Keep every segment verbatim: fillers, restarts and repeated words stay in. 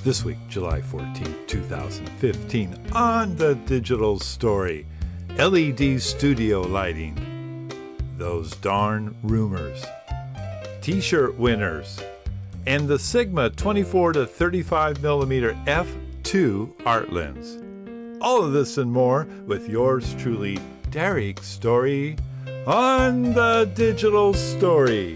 This week, July fourteenth, two thousand fifteen, on the Digital Story, L E D studio lighting, those darn rumors, t-shirt winners, and the Sigma twenty-four to thirty-five millimeter f two art lens. All of this and more with yours truly, Derek Story, on the Digital Story.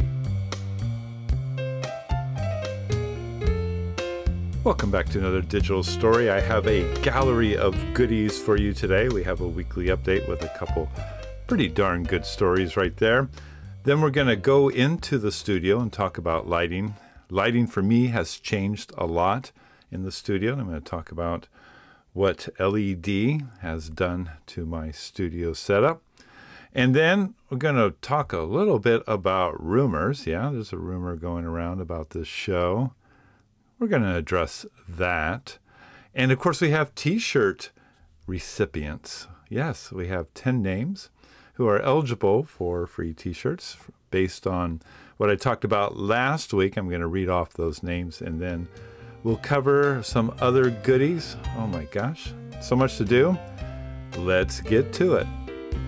Welcome back to another Digital Story. I have a gallery of goodies for you today. We have a weekly update with a couple pretty darn good stories right there. Then we're going to go into the studio and talk about lighting. Lighting for me has changed a lot in the studio. I'm going to talk about what L E D has done to my studio setup. And then we're going to talk a little bit about rumors. Yeah, there's a rumor going around about this show. We're going to address that. And of course, we have t-shirt recipients. Yes, we have ten names who are eligible for free t-shirts based on what I talked about last week. I'm going to read off those names and then we'll cover some other goodies. Oh my gosh, so much to do. Let's get to it.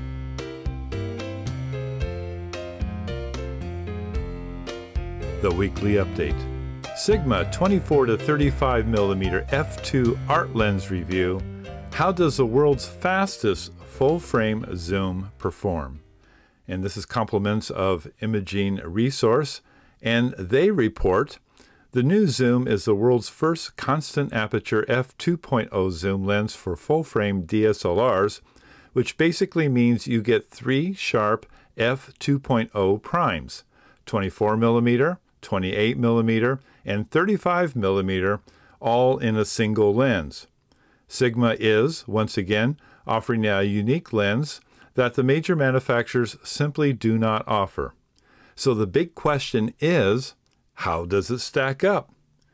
The weekly update. Sigma twenty-four to thirty-five millimeter f two art lens review. How does the world's fastest full-frame zoom perform? And this is compliments of Imaging Resource, and they report the new zoom is the world's first constant aperture f two point oh zoom lens for full-frame D S L Rs, which basically means you get three sharp f two point oh primes, twenty-four millimeter, twenty-eight millimeter, and thirty-five millimeter, all in a single lens. Sigma is, once again, offering a unique lens that the major manufacturers simply do not offer. So the big question is, how does it stack up?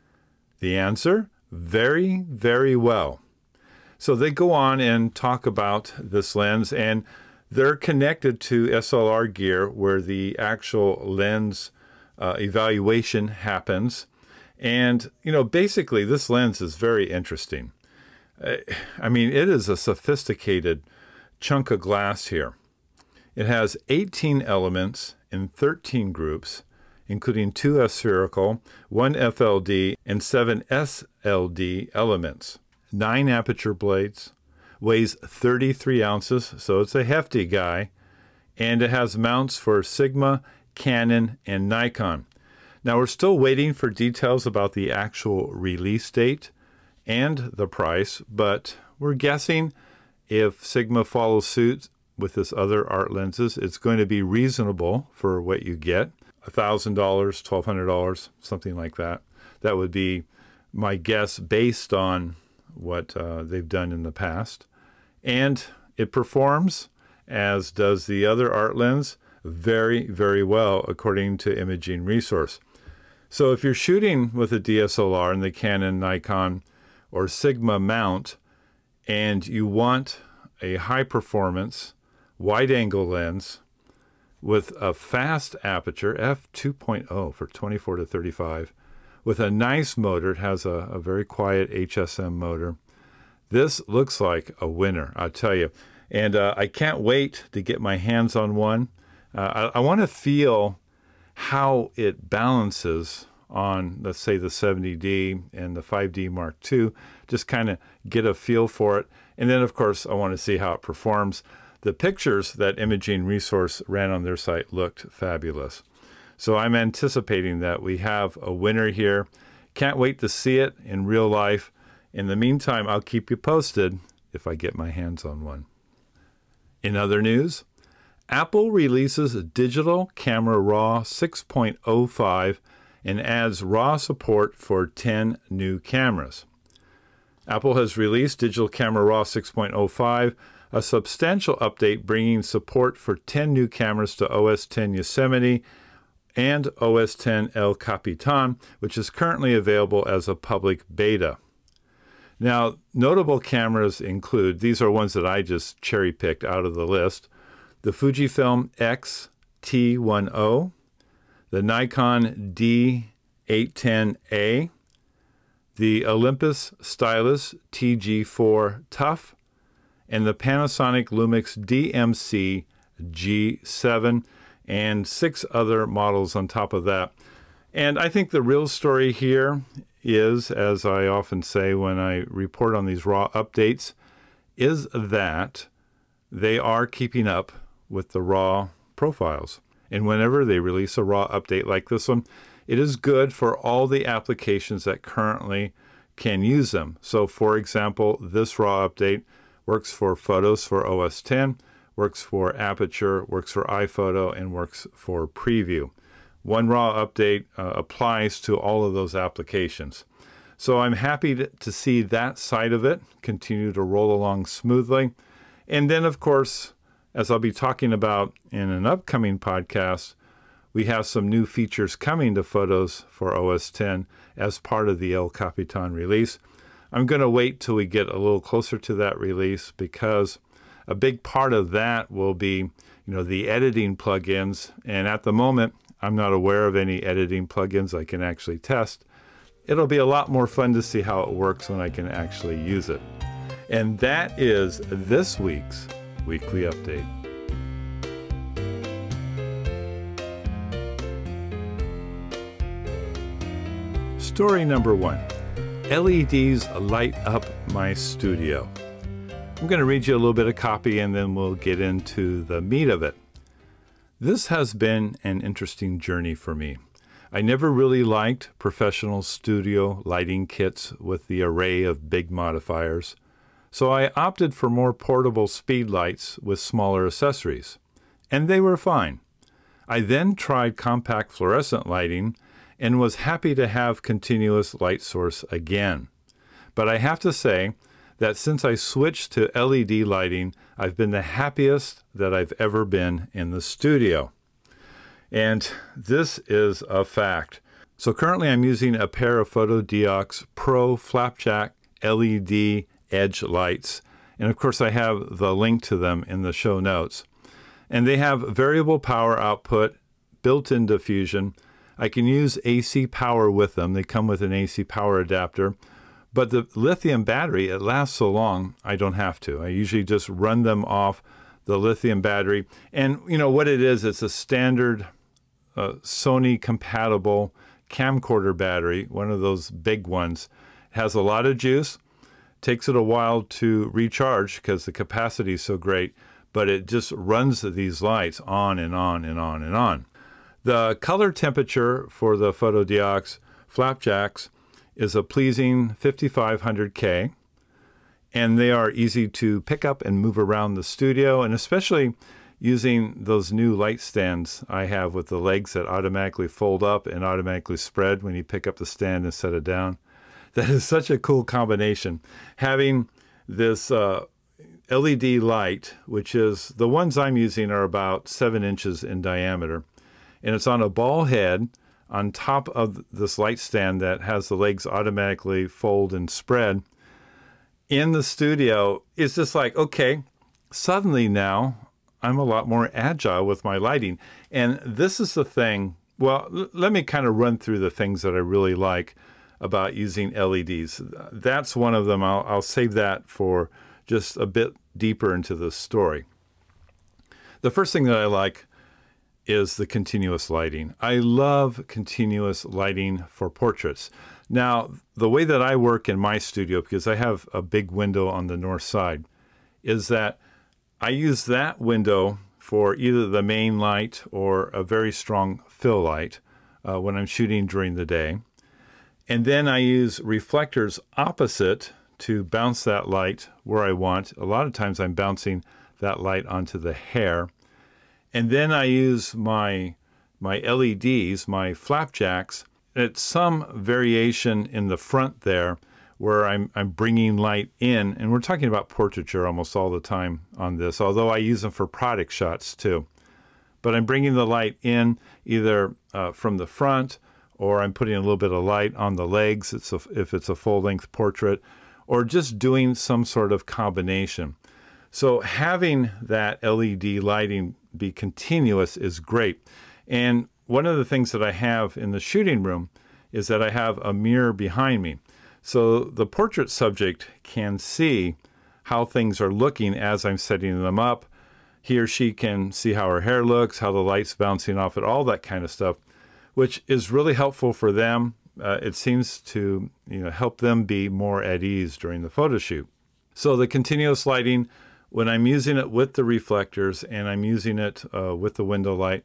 The answer, very, very well. So they go on and talk about this lens, and they're connected to S L R gear where the actual lens uh, evaluation happens. And, you know, basically this lens is very interesting. Uh, I mean, it is a sophisticated chunk of glass here. It has eighteen elements in thirteen groups, including two aspherical, one F L D, and seven S L D elements. Nine aperture blades, weighs thirty-three ounces, so it's a hefty guy, and it has mounts for Sigma, Canon, and Nikon. Now, we're still waiting for details about the actual release date and the price, but we're guessing if Sigma follows suit with this other art lenses, it's going to be reasonable for what you get. one thousand dollars, twelve hundred dollars, something like that. That would be my guess based on what uh, they've done in the past. And it performs, as does the other art lens, very, very well, according to Imaging Resource. So if you're shooting with a D S L R in the Canon, Nikon, or Sigma mount, and you want a high-performance, wide-angle lens with a fast aperture, f two point oh for twenty-four to thirty-five, with a nice motor, it has a, a very quiet H S M motor, this looks like a winner, I'll tell you. And uh, I can't wait to get my hands on one. Uh, I, I want to feel how it balances on, let's say, the seventy D and the five D Mark two, just kind of get a feel for it. And then, of course, I want to see how it performs. The pictures that Imaging Resource ran on their site looked fabulous. So I'm anticipating that we have a winner here. Can't wait to see it in real life. In the meantime, I'll keep you posted if I get my hands on one. In other news, Apple releases Digital Camera Raw six point oh five and adds RAW support for ten new cameras. Apple has released Digital Camera Raw six point oh five, a substantial update bringing support for ten new cameras to O S ten Yosemite and O S ten El Capitan, which is currently available as a public beta. Now, notable cameras include, these are ones that I just cherry-picked out of the list, the Fujifilm X T ten, the Nikon D eight ten A, the Olympus Stylus T G four Tough, and the Panasonic Lumix D M C G seven, and six other models on top of that. And I think the real story here is, as I often say when I report on these raw updates, is that they are keeping up with the raw profiles. And whenever they release a raw update like this one, it is good for all the applications that currently can use them. So for example, this raw update works for photos for O S ten, works for Aperture, works for iPhoto, and works for Preview. One raw update uh, applies to all of those applications. So I'm happy to, to see that side of it continue to roll along smoothly. And then, of course, as I'll be talking about in an upcoming podcast, we have some new features coming to Photos for O S ten as part of the El Capitan release. I'm going to wait till we get a little closer to that release, because a big part of that will be, you know, the editing plugins. And at the moment, I'm not aware of any editing plugins I can actually test. It'll be a lot more fun to see how it works when I can actually use it. And that is this week's Weekly Update. Story number one. L E Ds light up my studio. I'm going to read you a little bit of copy and then we'll get into the meat of it. This has been an interesting journey for me. I never really liked professional studio lighting kits with the array of big modifiers, so I opted for more portable speed lights with smaller accessories, and they were fine. I then tried compact fluorescent lighting and was happy to have continuous light source again. But I have to say that since I switched to L E D lighting, I've been the happiest that I've ever been in the studio. And this is a fact. So currently I'm using a pair of Photodiox Pro Flapjack L E D edge lights. And of course I have the link to them in the show notes. And they have variable power output, built-in diffusion. I can use A C power with them. They come with an A C power adapter. But the lithium battery, it lasts so long, I don't have to. I usually just run them off the lithium battery. And you know what it is, it's a standard uh, Sony compatible camcorder battery, one of those big ones. It has a lot of juice, takes it a while to recharge because the capacity is so great, but it just runs these lights on and on and on and on. The color temperature for the Photodiox Flapjacks is a pleasing fifty-five hundred K, and they are easy to pick up and move around the studio, and especially using those new light stands I have with the legs that automatically fold up and automatically spread when you pick up the stand and set it down. That is such a cool combination. Having this uh, L E D light, which is, the ones I'm using are about seven inches in diameter, and it's on a ball head on top of this light stand that has the legs automatically fold and spread. In the studio, it's just like, okay, suddenly now I'm a lot more agile with my lighting. And this is the thing, well, l- let me kind of run through the things that I really like about using L E Ds. That's one of them. I'll, I'll save that for just a bit deeper into the story. The first thing that I like is the continuous lighting. I love continuous lighting for portraits. Now, the way that I work in my studio, because I have a big window on the north side, is that I use that window for either the main light or a very strong fill light uh, when I'm shooting during the day. And then I use reflectors opposite to bounce that light where I want. A lot of times I'm bouncing that light onto the hair. And then I use my my L E Ds, my flapjacks, at some variation in the front there where I'm I'm bringing light in. And we're talking about portraiture almost all the time on this, although I use them for product shots too. But I'm bringing the light in either uh, from the front, or I'm putting a little bit of light on the legs it's a, if it's a full-length portrait, or just doing some sort of combination. So having that L E D lighting be continuous is great. And one of the things that I have in the shooting room is that I have a mirror behind me. So the portrait subject can see how things are looking as I'm setting them up. He or she can see how her hair looks, how the light's bouncing off it, all that kind of stuff, which is really helpful for them. Uh, it seems to you know help them be more at ease during the photo shoot. So the continuous lighting, when I'm using it with the reflectors and I'm using it uh, with the window light,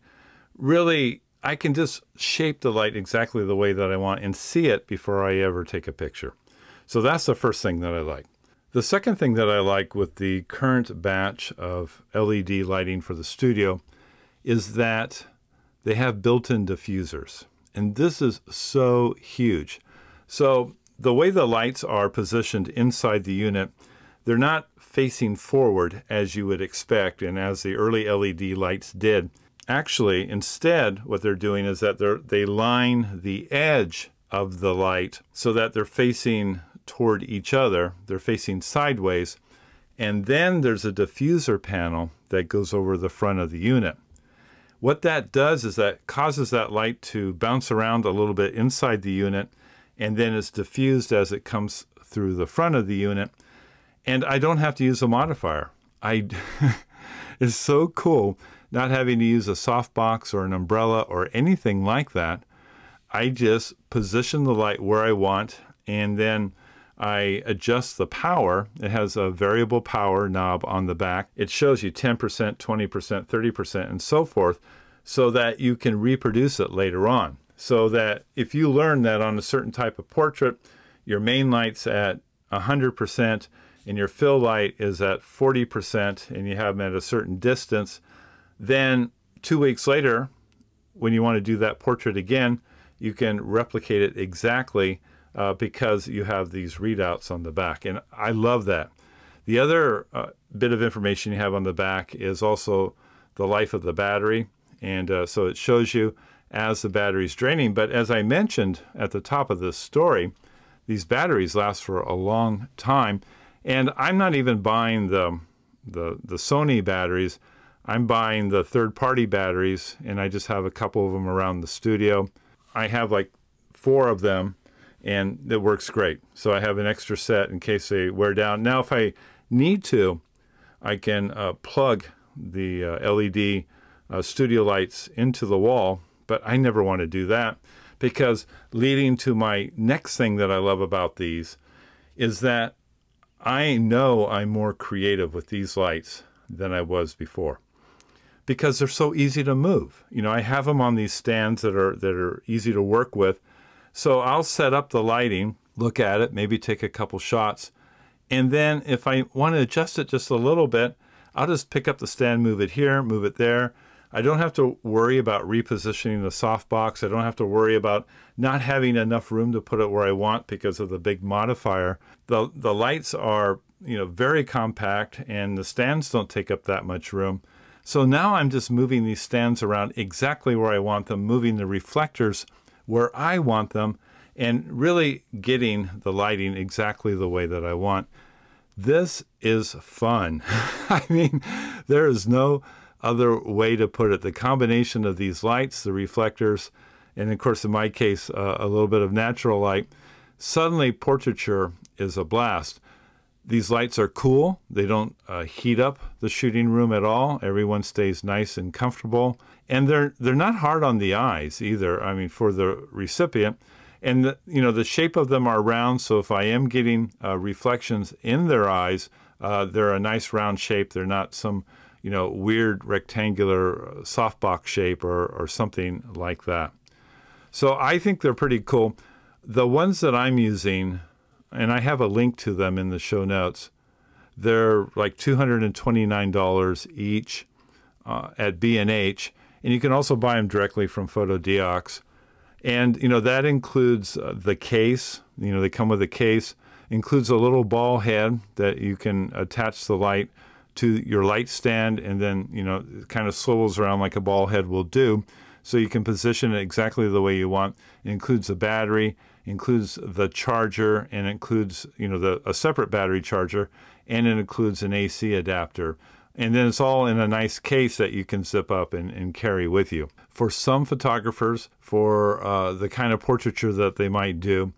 really I can just shape the light exactly the way that I want and see it before I ever take a picture. So that's the first thing that I like. The second thing that I like with the current batch of L E D lighting for the studio is that they have built-in diffusers. And this is so huge. So the way the lights are positioned inside the unit, they're not facing forward as you would expect and as the early L E D lights did. Actually, instead, what they're doing is that they're, they line the edge of the light so that they're facing toward each other. They're facing sideways. And then there's a diffuser panel that goes over the front of the unit. What that does is that causes that light to bounce around a little bit inside the unit, and then it's diffused as it comes through the front of the unit. And I don't have to use a modifier. I it's so cool not having to use a softbox or an umbrella or anything like that. I just position the light where I want, and then I adjust the power. It has a variable power knob on the back. It shows you ten percent, twenty percent, thirty percent, and so forth, so that you can reproduce it later on. So that if you learn that on a certain type of portrait, your main light's at one hundred percent and your fill light is at forty percent and you have them at a certain distance, then two weeks later, when you want to do that portrait again, you can replicate it exactly uh, because you have these readouts on the back. And I love that. The other uh, bit of information you have on the back is also the life of the battery. And uh, so it shows you as the battery's draining. But as I mentioned at the top of this story, these batteries last for a long time. And I'm not even buying the, the, the Sony batteries. I'm buying the third-party batteries, and I just have a couple of them around the studio. I have like four of them, and it works great. So I have an extra set in case they wear down. Now, if I need to, I can uh, plug the uh, L E D uh, studio lights into the wall, but I never want to do that because leading to my next thing that I love about these is that I know I'm more creative with these lights than I was before because they're so easy to move. You know, I have them on these stands that are that are easy to work with. So I'll set up the lighting, look at it, maybe take a couple shots, and then if I want to adjust it just a little bit, I'll just pick up the stand, move it here, move it there. I don't have to worry about repositioning the softbox. I don't have to worry about not having enough room to put it where I want because of the big modifier. The the lights are, you know, very compact and the stands don't take up that much room. So now I'm just moving these stands around exactly where I want them, moving the reflectors where I want them, and really getting the lighting exactly the way that I want. This is fun. I mean, there is no other way to put it. The combination of these lights, the reflectors, and of course, in my case, uh, a little bit of natural light, suddenly portraiture is a blast. These lights are cool. They don't uh, heat up the shooting room at all. Everyone stays nice and comfortable. And they're they're not hard on the eyes either, I mean, for the recipient. And, the, you know, the shape of them are round, so if I am getting uh, reflections in their eyes, uh, they're a nice round shape. They're not some, you know, weird rectangular softbox shape or, or something like that. So I think they're pretty cool. The ones that I'm using, and I have a link to them in the show notes, they're like two hundred twenty-nine dollars each uh, at B and H, and you can also buy them directly from PhotoDiox. And, you know, that includes uh, the case. You know, they come with a case, includes a little ball head that you can attach the light to your light stand, and then, you know, it kind of swivels around like a ball head will do. So you can position it exactly the way you want. It includes a battery, includes the charger, and includes, you know, the a separate battery charger, and it includes an A C adapter. And then it's all in a nice case that you can zip up and, and carry with you. For some photographers, for uh, the kind of portraiture that they might do,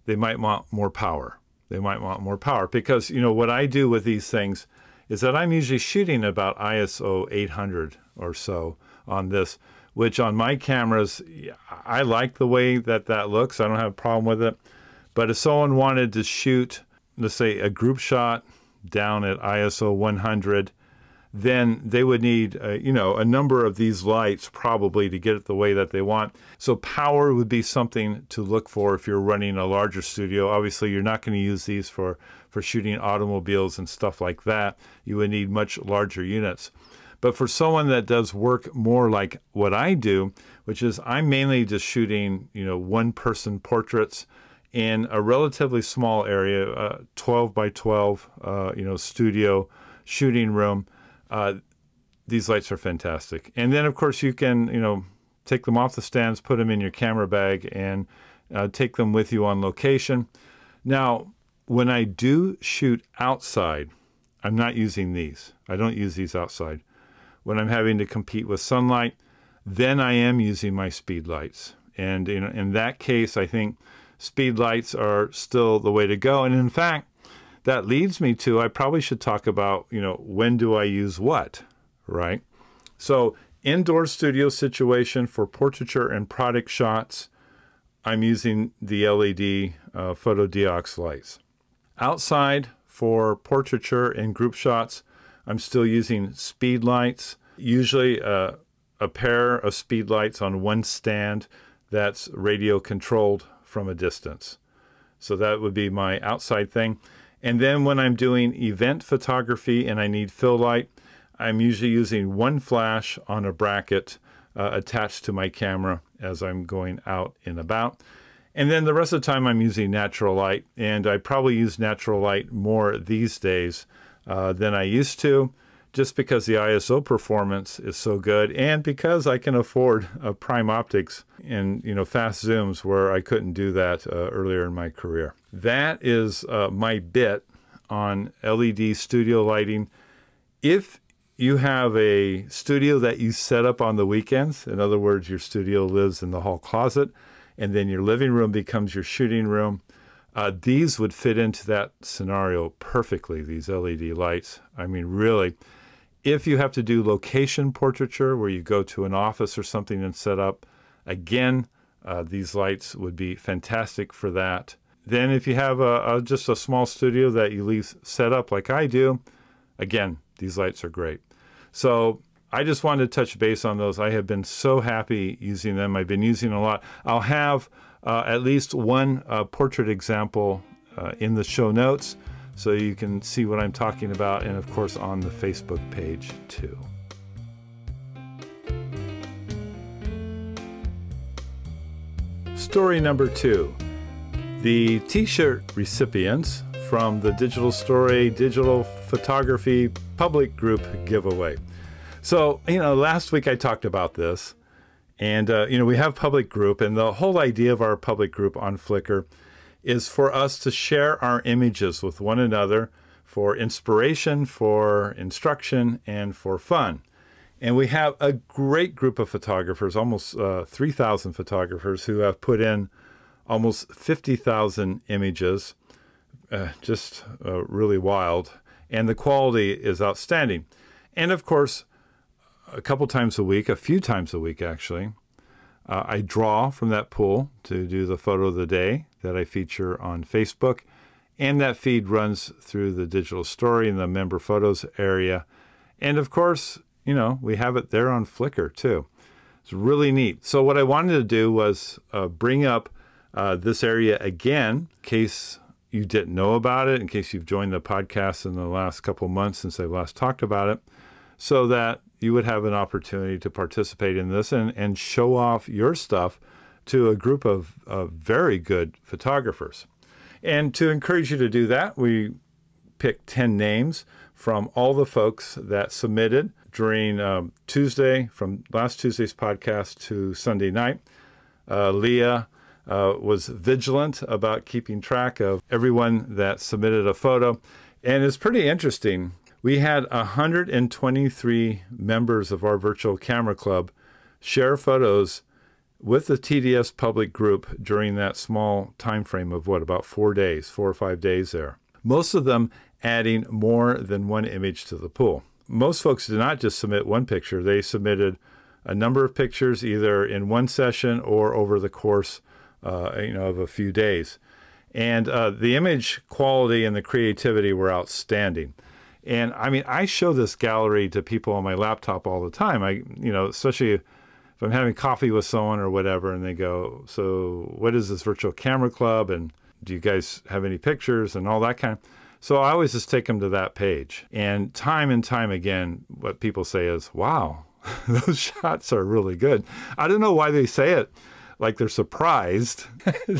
they might want more power. They might want more power because, you know, what I do with these things is that I'm usually shooting about I S O eight hundred or so on this, which on my cameras, I like the way that that looks. I don't have a problem with it. But if someone wanted to shoot, let's say, a group shot down at I S O one hundred, then they would need, uh, you know, a number of these lights probably to get it the way that they want. So power would be something to look for if you're running a larger studio. Obviously, you're not going to use these for, for shooting automobiles and stuff like that. You would need much larger units. But for someone that does work more like what I do, which is I'm mainly just shooting, you know, one-person portraits in a relatively small area, uh, twelve by twelve, uh, you know, studio shooting room. Uh, these lights are fantastic. And then, of course, you can, you know, take them off the stands, put them in your camera bag, and uh, take them with you on location. Now, when I do shoot outside, I'm not using these. I don't use these outside. When I'm having to compete with sunlight, then I am using my speed lights. And you know, in that case, I think speed lights are still the way to go. And in fact, that leads me to, I probably should talk about, you know, when do I use what, right? So indoor studio situation for portraiture and product shots, I'm using the L E D uh, photodiox lights. Outside for portraiture and group shots, I'm still using speed lights, usually uh, a pair of speed lights on one stand that's radio controlled from a distance. So that would be my outside thing. And then when I'm doing event photography and I need fill light, I'm usually using one flash on a bracket uh, attached to my camera as I'm going out and about. And then the rest of the time I'm using natural light, and I probably use natural light more these days uh, than I used to, just because the I S O performance is so good, and because I can afford uh, prime optics and, you know, fast zooms where I couldn't do that uh, earlier in my career. That is uh, my bit on L E D studio lighting. If you have a studio that you set up on the weekends, in other words, your studio lives in the hall closet, and then your living room becomes your shooting room, uh, these would fit into that scenario perfectly, these L E D lights. I mean, really. If you have to do location portraiture where you go to an office or something and set up, again, uh, these lights would be fantastic for that. Then if you have a, a, just a small studio that you leave set up like I do, again, these lights are great. So I just wanted to touch base on those. I have been so happy using them. I've been using a lot. I'll have uh, at least one uh, portrait example uh, in the show notes, so you can see what I'm talking about, and of course on the Facebook page too. Story number two, the t-shirt recipients from the Digital Story Digital Photography Public Group giveaway. So, you know, last week I talked about this, and, uh, you know, we have Public Group, and the whole idea of our Public Group on Flickr is for us to share our images with one another for inspiration, for instruction, and for fun. And we have a great group of photographers, almost uh, three thousand photographers who have put in almost fifty thousand images, uh, just uh, really wild. And the quality is outstanding. And of course, a couple times a week, a few times a week actually, Uh, I draw from that pool to do the photo of the day that I feature on Facebook, and that feed runs through the Digital Story in the member photos area. And of course, you know, we have it there on Flickr too. It's really neat. So what I wanted to do was uh, bring up uh, this area again, in case you didn't know about it, in case you've joined the podcast in the last couple months since I last talked about it, so that you would have an opportunity to participate in this and, and show off your stuff to a group of, of very good photographers. And to encourage you to do that, we picked ten names from all the folks that submitted during um, Tuesday, from last Tuesday's podcast to Sunday night. Uh, Leah uh, was vigilant about keeping track of everyone that submitted a photo. And it's pretty interesting. We had one hundred twenty-three members of our virtual camera club share photos with the T D S public group during that small time frame of what, about four days, four or five days there. Most of them adding more than one image to the pool. Most folks did not just submit one picture. They submitted a number of pictures either in one session or over the course uh, you know, of a few days. And uh, the image quality and the creativity were outstanding. And I mean, I show this gallery to people on my laptop all the time. I, you know, especially if I'm having coffee with someone or whatever, and they go, "So what is this virtual camera club? And do you guys have any pictures?" and all that kind of. So I always just take them to that page. And time and time again, what people say is, "Wow, those shots are really good." I don't know why they say it like they're surprised.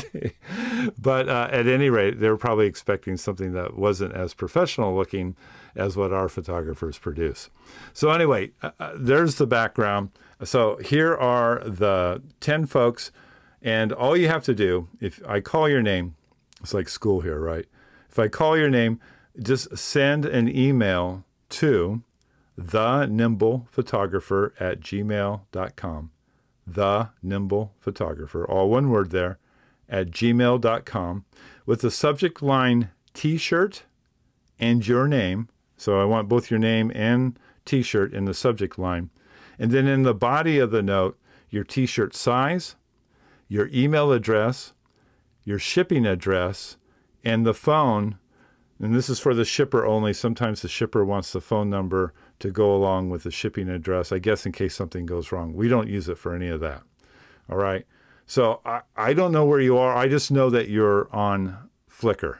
But uh, at any rate, they were probably expecting something that wasn't as professional looking as what our photographers produce. So anyway, uh, there's the background. So here are the ten folks, and all you have to do, if I call your name, it's like school here, right? If I call your name, just send an email to the nimble photographer at gmail dot com. The nimble photographer, all one word there, at gmail dot com, with the subject line T-shirt and your name. So I want both your name and T-shirt in the subject line. And then in the body of the note, your T-shirt size, your email address, your shipping address, and the phone. And this is for the shipper only. Sometimes the shipper wants the phone number to go along with the shipping address, I guess in case something goes wrong. We don't use it for any of that. All right. So I, I don't know where you are. I just know that you're on Flickr.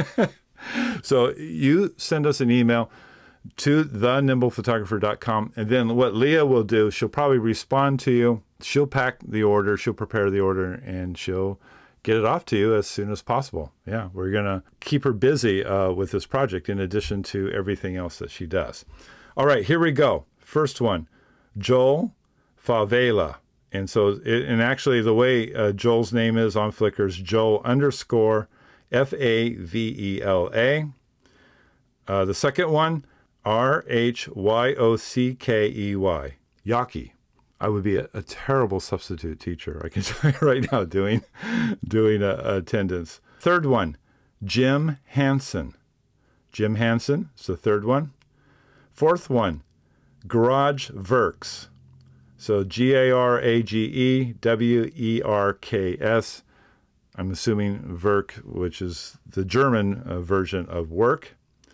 So you send us an email to the nimble photographer dot com. And then what Leah will do, she'll probably respond to you. She'll pack the order. She'll prepare the order, and she'll get it off to you as soon as possible. Yeah, we're going to keep her busy uh, with this project in addition to everything else that she does. All right, here we go. First one, Joel Favela. And so, it, and actually the way uh, Joel's name is on Flickr is Joel underscore F A V E L A. Uh, the second one, R H Y O C K E Y, Yaki. I would be a, a terrible substitute teacher, I can tell you right now, doing, doing uh, attendance. Third one, Jim Hansen. Jim Hansen is the third one. Fourth one, Garage Werks. So G A R A G E W E R K S. I'm assuming Werk, which is the German uh, version of work.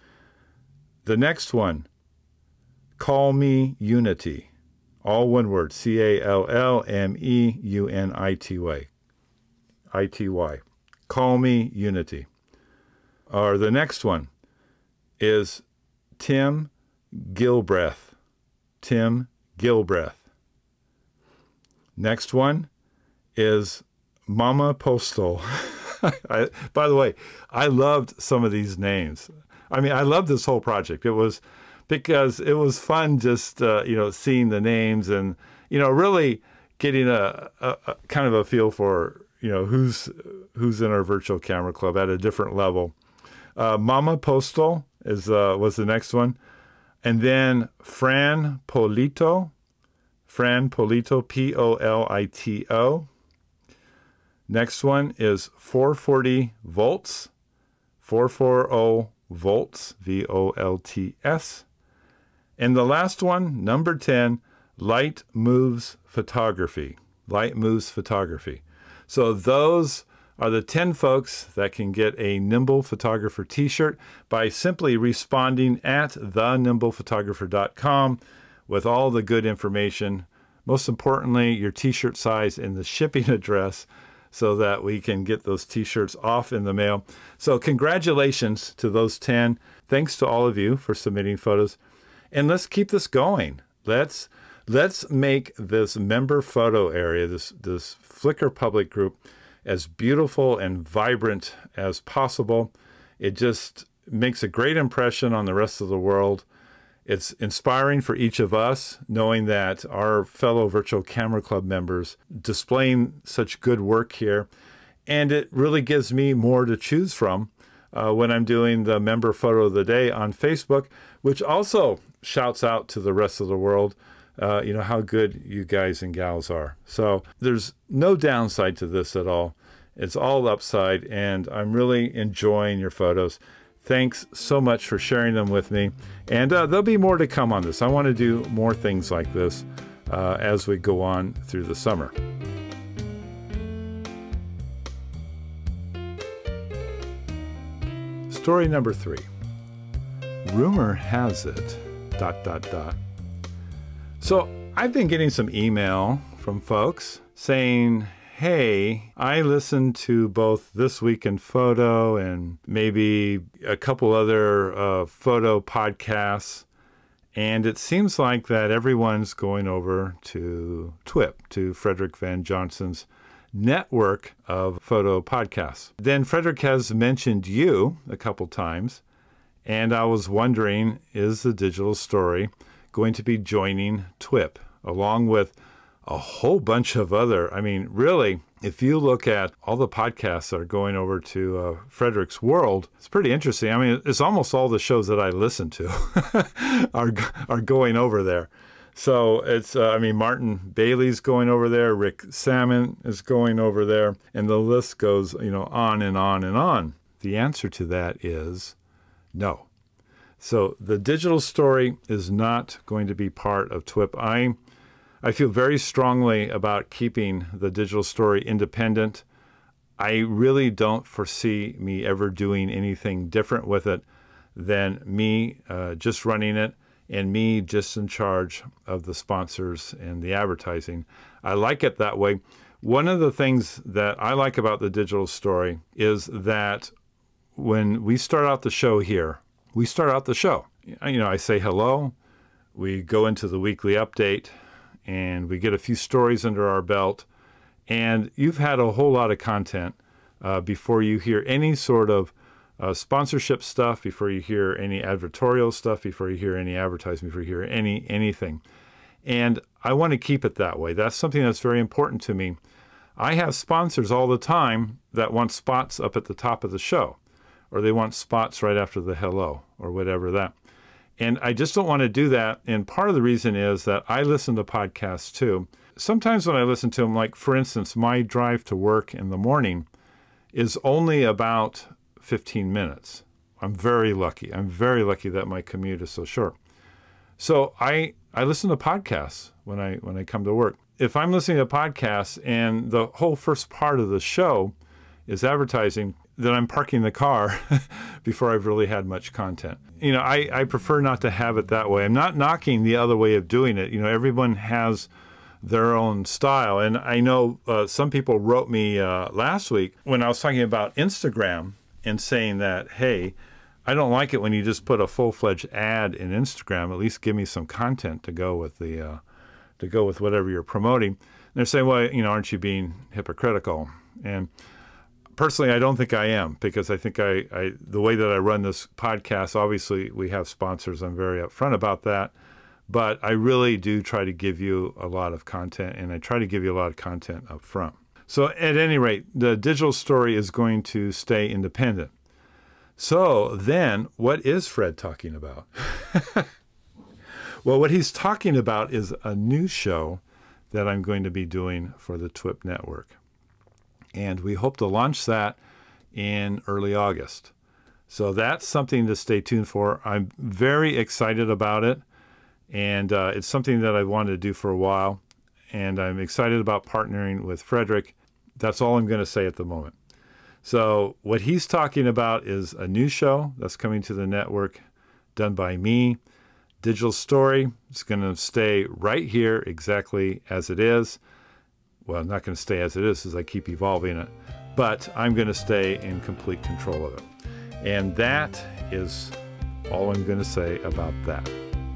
The next one, Call Me Unity. All one word, C A L L M E U N I T Y. I T Y. Call Me Unity. Or the next one is Tim Gilbreth. Tim Gilbreth. Next one is Mama Postal. I, by the way, I loved some of these names. I mean, I loved this whole project. It was because it was fun just, uh, you know, seeing the names and, you know, really getting a, a, a kind of a feel for, you know, who's who's in our virtual camera club at a different level. Uh, Mama Postal is uh, was the next one. And then Fran Polito. Fran Polito, P O L I T O. Next one is four forty volts. four forty volts, V O L T S. And the last one, number ten, Light Moves Photography. Light Moves Photography. So those are the ten folks that can get a Nimble Photographer t-shirt by simply responding at the nimble photographer dot com with all the good information. Most importantly, your t-shirt size and the shipping address so that we can get those t-shirts off in the mail. So congratulations to those ten. Thanks to all of you for submitting photos. And let's keep this going. Let's let's make this member photo area, this, this Flickr public group, as beautiful and vibrant as possible. It just makes a great impression on the rest of the world. It's inspiring for each of us, knowing that our fellow Virtual Camera Club members displaying such good work here. And it really gives me more to choose from uh, when I'm doing the member photo of the day on Facebook, which also shouts out to the rest of the world uh, you know, how good you guys and gals are. So there's no downside to this at all. It's all upside, and I'm really enjoying your photos. Thanks so much for sharing them with me. And uh, there'll be more to come on this. I want to do more things like this uh, as we go on through the summer. Story number three. Rumor has it, dot, dot, dot. So I've been getting some email from folks saying, hey, I listened to both This Week in Photo and maybe a couple other uh, photo podcasts, and it seems like that everyone's going over to T W I P, to Frederick Van Johnson's network of photo podcasts. Then Frederick has mentioned you a couple times, and I was wondering, is the Digital Story going to be joining T W I P along with a whole bunch of other, I mean, really, if you look at all the podcasts that are going over to uh, Frederick's world, it's pretty interesting. I mean, it's almost all the shows that I listen to are are going over there. So it's, uh, I mean, Martin Bailey's going over there, Rick Salmon is going over there, and the list goes, you know, on and on and on. The answer to that is no. So the Digital Story is not going to be part of T W I P. I I feel very strongly about keeping the Digital Story independent. I really don't foresee me ever doing anything different with it than me uh, just running it and me just in charge of the sponsors and the advertising. I like it that way. One of the things that I like about the Digital Story is that when we start out the show here, we start out the show. You know, I say hello, we go into the weekly update, and we get a few stories under our belt, and you've had a whole lot of content uh, before you hear any sort of uh, sponsorship stuff, before you hear any advertorial stuff, before you hear any advertising, before you hear any anything. And I want to keep it that way. That's something that's very important to me. I have sponsors all the time that want spots up at the top of the show, or they want spots right after the hello, or whatever that. And I just don't want to do that. And part of the reason is that I listen to podcasts too. Sometimes when I listen to them, like for instance, my drive to work in the morning is only about fifteen minutes. I'm very lucky. I'm very lucky that my commute is so short. So I I listen to podcasts when I when I come to work. If I'm listening to podcasts and the whole first part of the show is advertising, then I'm parking the car before I've really had much content. You know, I, I prefer not to have it that way. I'm not knocking the other way of doing it. You know, everyone has their own style. And I know uh, some people wrote me uh, last week when I was talking about Instagram and saying that, hey, I don't like it when you just put a full-fledged ad in Instagram. At least give me some content to go with the uh, to go with whatever you're promoting. And they're saying, well, you know, aren't you being hypocritical? And personally, I don't think I am, because I think I, I the way that I run this podcast, obviously we have sponsors. I'm very upfront about that. But I really do try to give you a lot of content, and I try to give you a lot of content up front. So at any rate, the Digital Story is going to stay independent. So then, what is Fred talking about? Well, what he's talking about is a new show that I'm going to be doing for the T W I P network. And we hope to launch that in early August. So that's something to stay tuned for. I'm very excited about it. And uh, it's something that I've wanted to do for a while. And I'm excited about partnering with Frederick. That's all I'm going to say at the moment. So what he's talking about is a new show that's coming to the network, done by me. Digital Story is going to stay right here exactly as it is. Well, not going to stay as it is as I keep evolving it, but I'm going to stay in complete control of it. And that is all I'm going to say about that.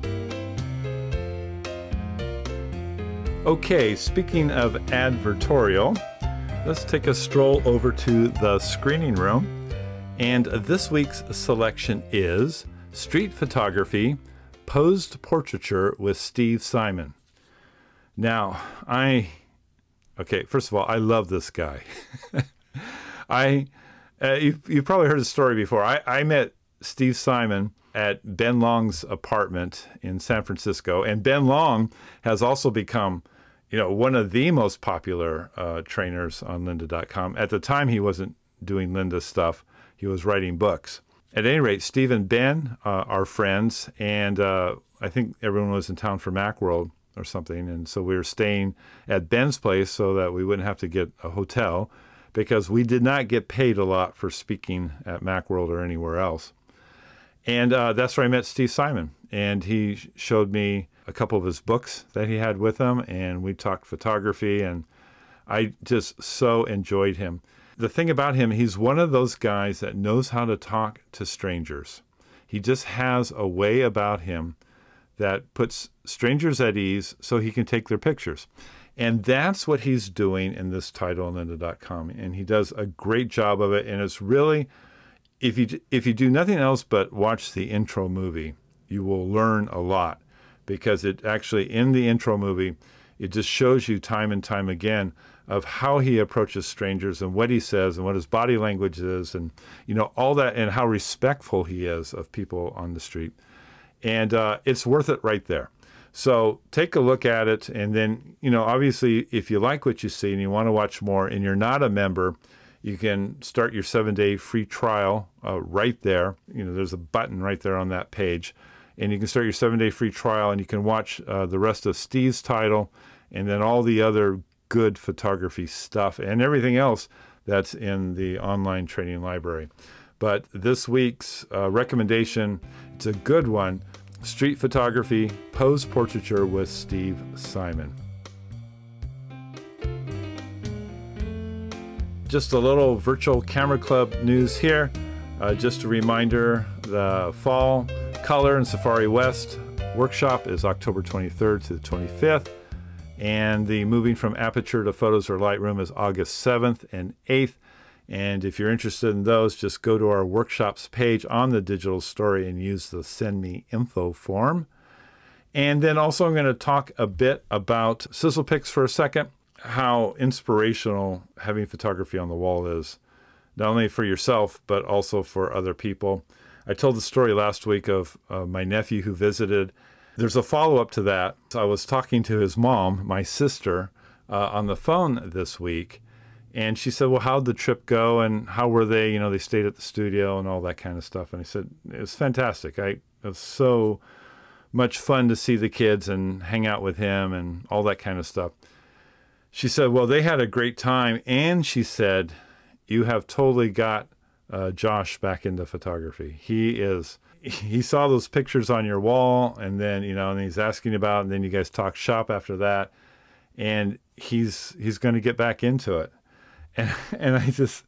Okay, speaking of advertorial, let's take a stroll over to the screening room. And this week's selection is Street Photography, Posed Portraiture with Steve Simon. Now, I... Okay, first of all, I love this guy. I, uh, you've, you've probably heard the story before. I, I met Steve Simon at Ben Long's apartment in San Francisco. And Ben Long has also become, you know, one of the most popular uh, trainers on lynda dot com. At the time, he wasn't doing Lynda stuff. He was writing books. At any rate, Steve and Ben uh, are friends, and uh, I think everyone was in town for Macworld or something, and so we were staying at Ben's place so that we wouldn't have to get a hotel, because we did not get paid a lot for speaking at Macworld or anywhere else. And uh, that's where I met Steve Simon, and he showed me a couple of his books that he had with him, and we talked photography, and I just so enjoyed him. The thing about him, he's one of those guys that knows how to talk to strangers. He just has a way about him that puts strangers at ease so he can take their pictures. And that's what he's doing in this title on lynda dot com. And he does a great job of it. And it's really, if you if you do nothing else but watch the intro movie, you will learn a lot, because it actually, in the intro movie, it just shows you time and time again of how he approaches strangers and what he says and what his body language is, and, you know, all that, and how respectful he is of people on the street. And uh, it's worth it right there. So take a look at it. And then, you know, obviously, if you like what you see and you want to watch more and you're not a member, you can start your seven-day free trial uh, right there. You know, there's a button right there on that page. And you can start your seven-day free trial, and you can watch uh, the rest of Steve's title and then all the other good photography stuff and everything else that's in the online training library. But this week's uh, recommendation, it's a good one: Street Photography, Pose Portraiture with Steve Simon. Just a little Virtual Camera Club news here. Uh, just a reminder, the Fall Color and Safari West workshop is October twenty-third to the twenty-fifth. And the Moving from Aperture to Photos or Lightroom is August seventh and eighth. And if you're interested in those, just go to our workshops page on the digital story and use the Send Me Info form. And then also I'm going to talk a bit about Sizzlepics for a second, how inspirational having photography on the wall is, not only for yourself, but also for other people. I told the story last week of uh, my nephew who visited. There's a follow-up to that. So I was talking to his mom, my sister, uh, on the phone this week, and she said, well, how'd the trip go, and how were they? You know, they stayed at the studio and all that kind of stuff. And I said, it was fantastic. I, it was so much fun to see the kids and hang out with him and all that kind of stuff. She said, well, they had a great time. And she said, you have totally got uh, Josh back into photography. He is... He saw those pictures on your wall, and then, you know, and he's asking about, and then you guys talk shop after that, and he's he's going to get back into it. And and I just,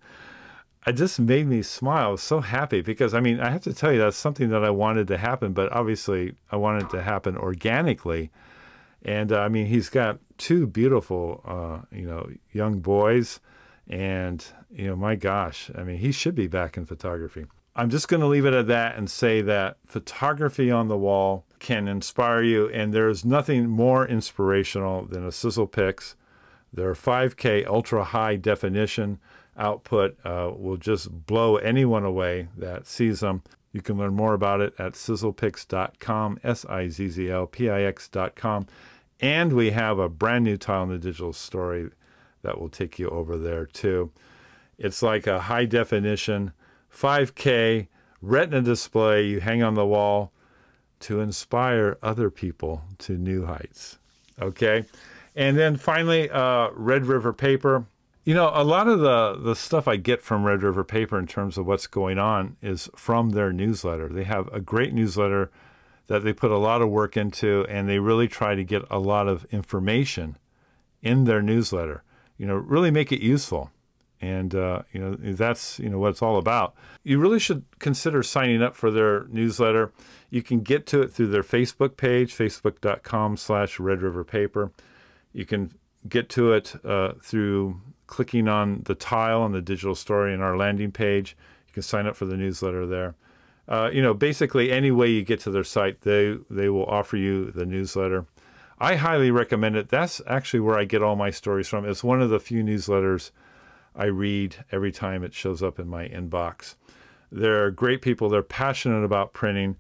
I just made me smile. I was so happy, because, I mean, I have to tell you, that's something that I wanted to happen, but obviously I wanted it to happen organically. And, uh, I mean, he's got two beautiful, uh, you know, young boys, and, you know, my gosh, I mean, he should be back in photography. I'm just going to leave it at that and say that photography on the wall can inspire you, and there's nothing more inspirational than a Sizzlepics. Their five K ultra high definition output uh, will just blow anyone away that sees them. You can learn more about it at sizzlepics dot com, S I Z Z L P I X dot com. And we have a brand new tile in the digital story that will take you over there too. It's like a high definition five K retina display you hang on the wall to inspire other people to new heights. Okay. And then finally, uh, Red River Paper. You know, a lot of the, the stuff I get from Red River Paper in terms of what's going on is from their newsletter. They have a great newsletter that they put a lot of work into, and they really try to get a lot of information in their newsletter. You know, really make it useful. And, uh, you know, that's, you know, what it's all about. You really should consider signing up for their newsletter. You can get to it through their Facebook page, facebook dot com slash Red River Paper. You can get to it uh, through clicking on the tile on the digital story in our landing page. You can sign up for the newsletter there. Uh, you know, basically any way you get to their site, they, they will offer you the newsletter. I highly recommend it. That's actually where I get all my stories from. It's one of the few newsletters I read every time it shows up in my inbox. They're great people. They're passionate about printing.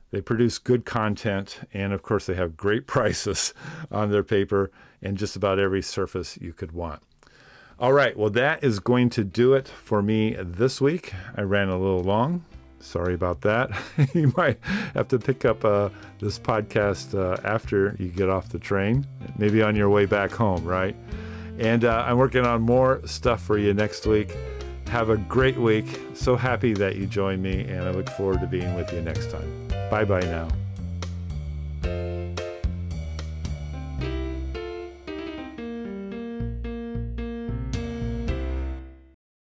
They produce good content, and of course, they have great prices on their paper and just about every surface you could want. All right, well, that is going to do it for me this week. I ran a little long. Sorry about that. You might have to pick up uh, this podcast uh, after you get off the train, maybe on your way back home, right? And uh, I'm working on more stuff for you next week. Have a great week. So happy that you joined me, and I look forward to being with you next time. Bye-bye now.